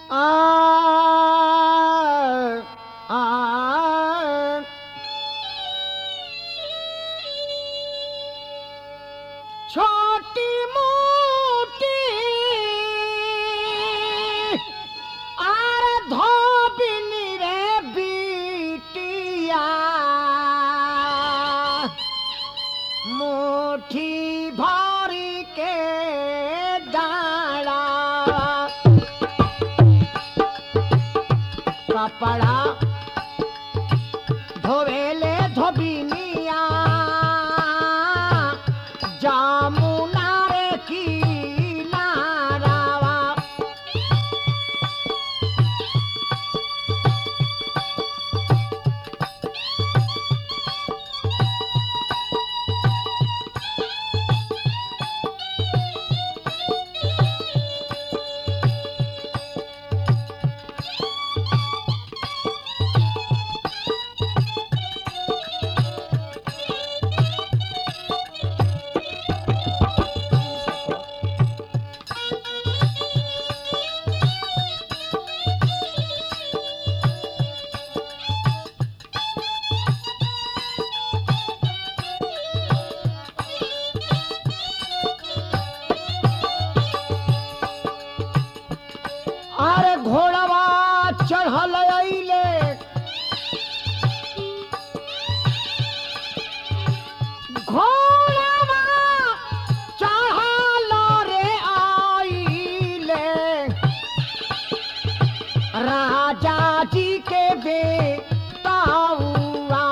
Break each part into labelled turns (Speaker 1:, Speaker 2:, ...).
Speaker 1: आ आ छोटी मोटी आर धोबिनी रे बिटिया मुट्ठी भरी के डाला कपड़ा धोवेले धोबिनिया जामुना रे किनारावा अरे घोड़वा चढ़ल अइले घोड़वा चढ़ल रे आइले राजा जी के बेटाउआ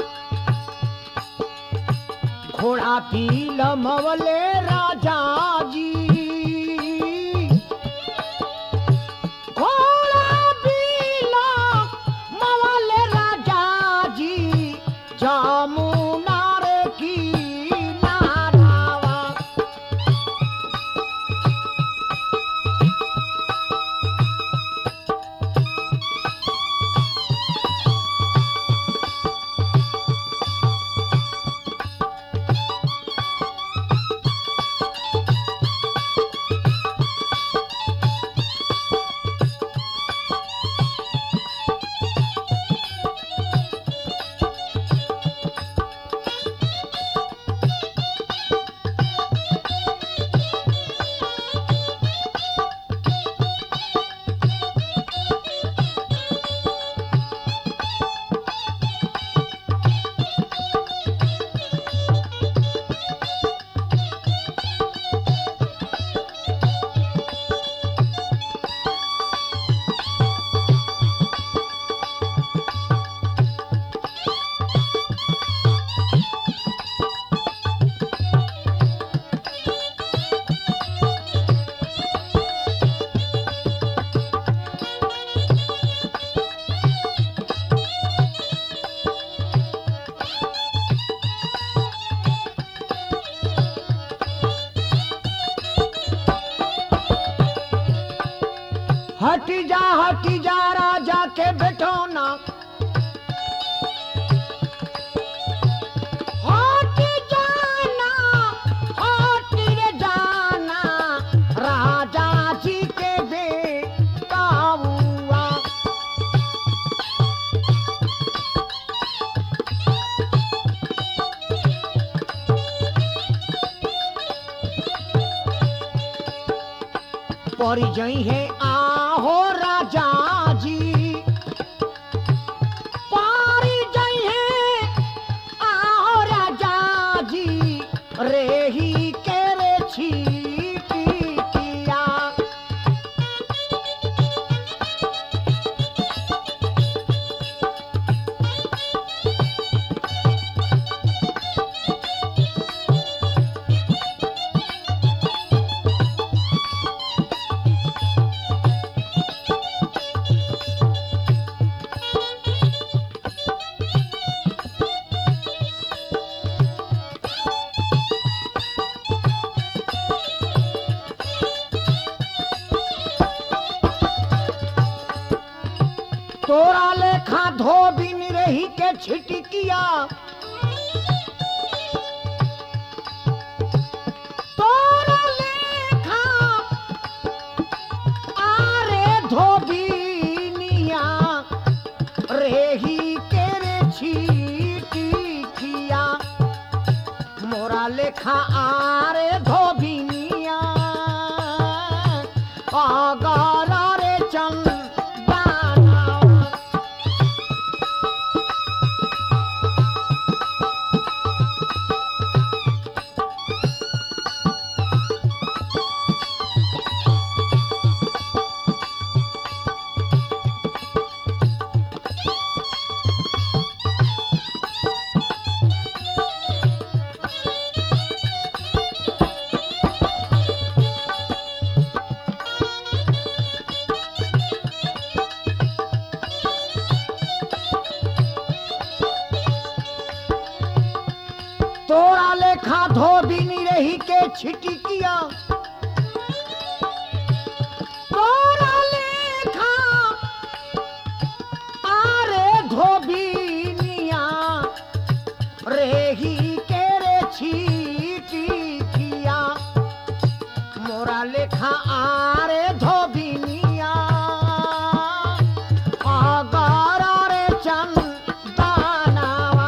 Speaker 1: घोड़ा पील मवले राजा जी घोड़ा पीला मवले राजा जी जामुना रे किनारावा हटी जा राजा के बेटोना हटी जाना हटी रे जाना राजा जी के बेटाउआ परी जई है आहो राजा जी पारी जई है आहो राजा जी रेही के रे छीटी किया तोरा लेखा धोबिन रही के छिटकिया तोरा लेखा आरे धोबी लेखा आरे धोबिनिया अगर रे चंदना तोरा लेखा धोबिनी रही के छिटिकिया तोरा लेखा आरे धोबिनिया रेही के रे छिटिकिया मोरा लेखा आरे धोबिनिया अगर रे चंदनावा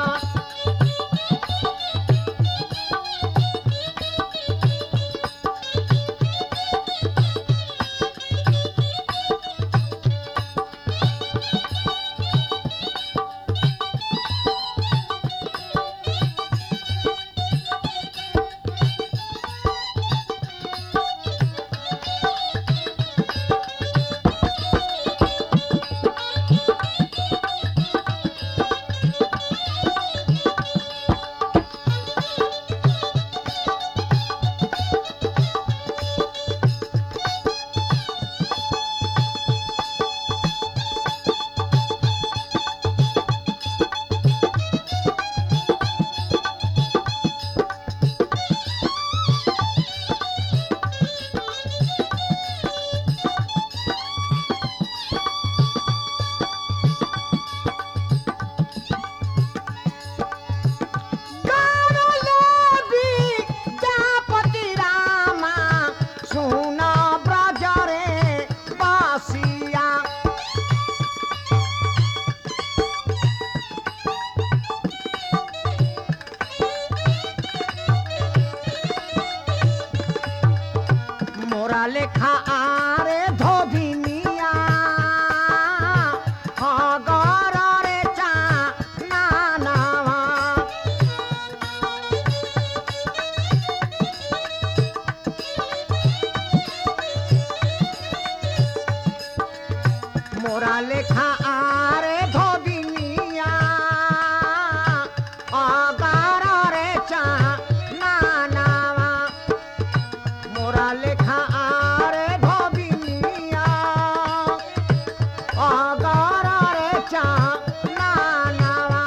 Speaker 1: मोरा लेखा आरे धोबिनिया अगर रे चंदनावा मोरा लेखा आरे धोबिनिया अगर रे चंदनावा मोरा लेखा आरे धोबिनिया अगर रे चंदनावा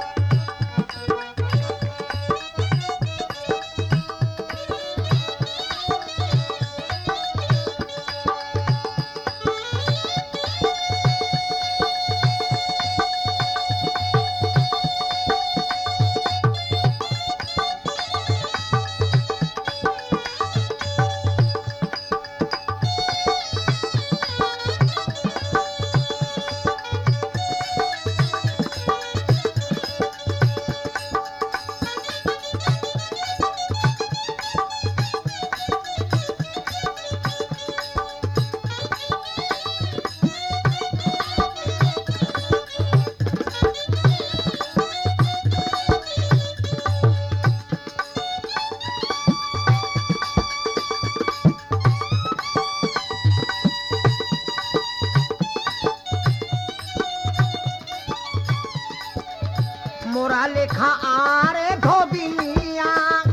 Speaker 1: मोरा लेखा आरे धोबिनिया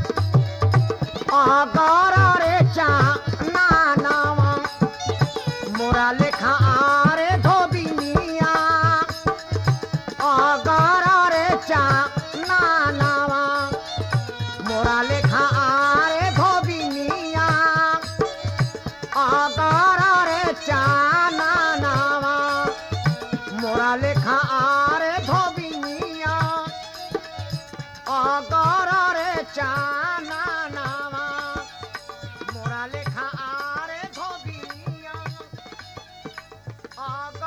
Speaker 1: अगर रे चंदनावा मोरा लेखा आरे धोबिनिया अगर रे चंदनावा मोरा लेखा आरे धोबिनिया अगर रे चंदनावा मोरा लेखा आरे धोबिनिया अगर रे चंदनावा मोरा लेखा आरे धोबिनिया